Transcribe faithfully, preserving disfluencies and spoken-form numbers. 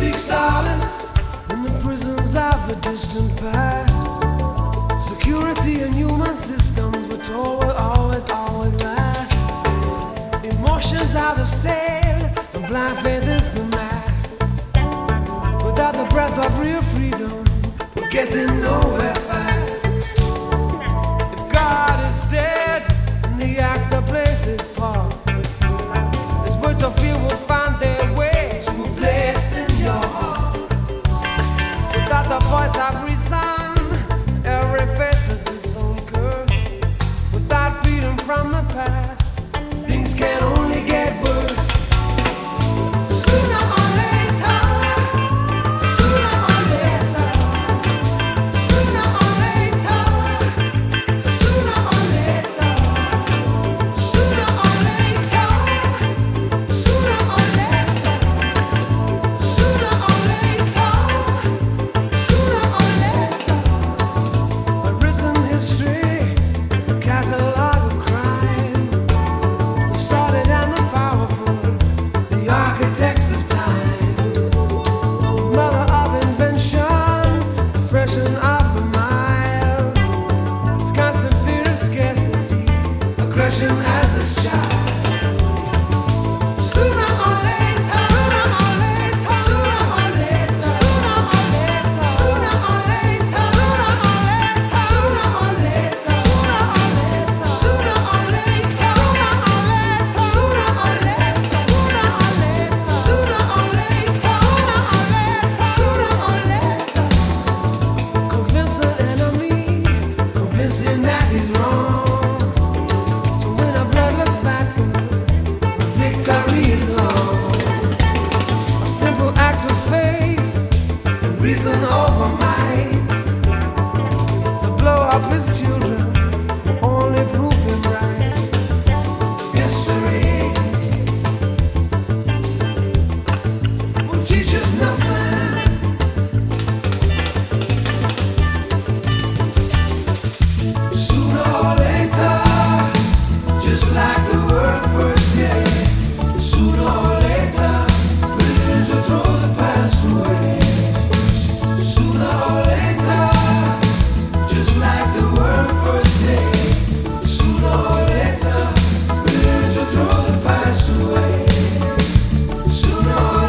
seek solace in the prisons of the distant past. Security and human systems we're told will always, always last. Emotions are the sail and blind faith is the mast. Without the breath of real freedom, we're getting nowhere fast. If God is dead and the actor plays his part, these words of fear will find their way to a place in your heart. Without the voice of reason, every faith has its own curse. Without freedom from the past, things can only get worse. Sooner or later, sooner or later, sooner or later, sooner or later, sooner or later, sooner or later, sooner or later, sooner or later. A risen history is the catalog of crime. The sordid and the powerful, the architects of time. Mother of invention, oppression of the mild. It's constant fear of scarcity, aggression as this child. Sooner or later, sooner or later, sooner or later, sooner or later, sooner or later, sooner or later, sooner or later, sooner or later, sooner or later, sooner or later, sooner or later, sooner or later, sooner or later, sooner or later, sooner or later. Convince an enemy, convince him that he's wrong. To win a bloodless battle, the victory is long. A simple act of faith, and reason over might. To blow up his children will only prove him right. History will teach us nothing. Sooner or later, just like the word first day. Sooner or later, religion will throw the past away. Sooner or later, just like the word first day. Sooner or later, religion will throw the past away. Sooner or